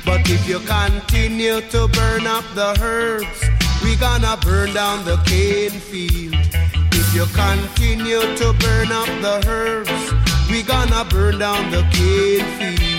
But if you continue to burn up the herbs, we gonna burn down the cane field. If you continue to burn up the herbs, we gonna burn down the cane field.